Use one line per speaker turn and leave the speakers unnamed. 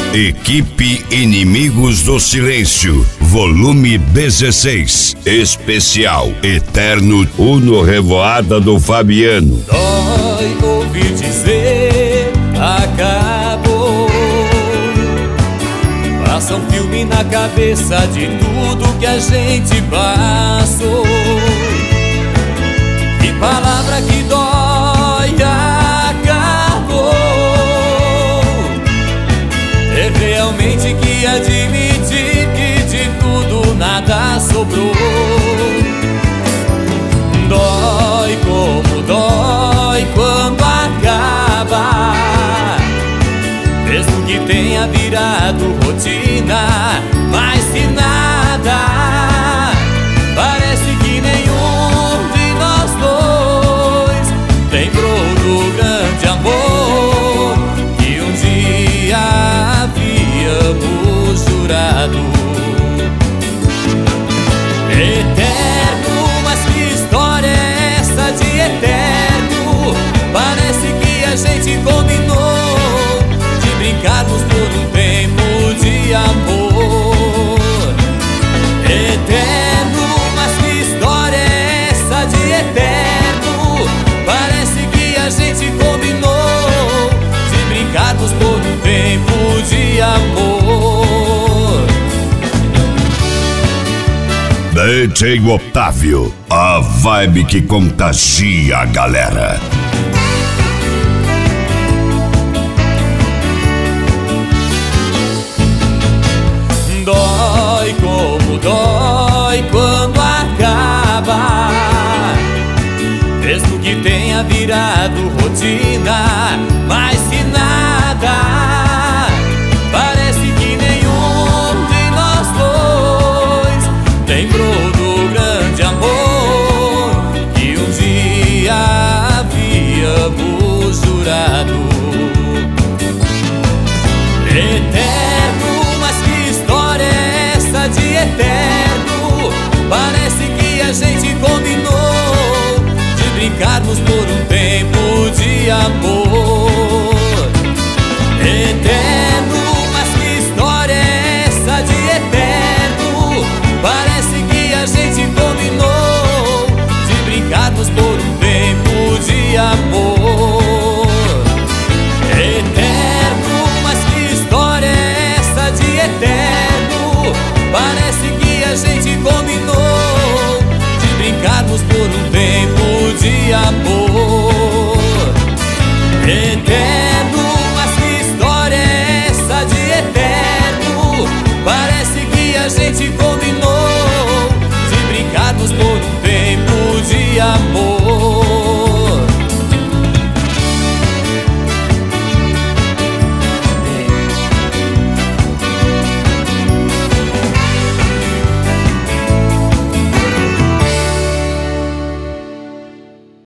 Equipe Inimigos do Silêncio, volume 16, especial Eterno Uno Revoada do Fabiano.
Dói ouvir dizer acabou. Passa um filme na cabeça de tudo que a gente passou. Que palavra que dói, acabou. É realmente que admitir que de tudo nada sobrou. Dói como dói quando acaba, mesmo que tenha virado rotina. Mas se nada, parece que nenhum de nós dois lembrou do grande amor que um dia havíamos jurado. Eterno, mas que história é essa de eterno? Parece que a gente combinou de brincarmos por um tempo de amor. Eterno, mas que história é essa de eterno? Parece que a gente combinou de brincarmos por um tempo de amor.
DJ Otávio, a vibe que contagia a galera.
Dói como dói quando acaba, mesmo que tenha virado rotina. Mas se nada, parece que nenhum de nós dois lembrou do grande amor que um dia havíamos jurado. Eterno, mas que história é essa de eterno? Parece que a gente combinou de brincarmos por um tempo de amor. Eterno, mas que história é essa de eterno? Parece que a gente combinou de brincarmos por um tempo de amor. Eterno, mas que história é essa de eterno? Parece que a gente combinou de brincarmos por um tempo de amor. Eterno, mas que história é essa de eterno? Parece que a gente combinou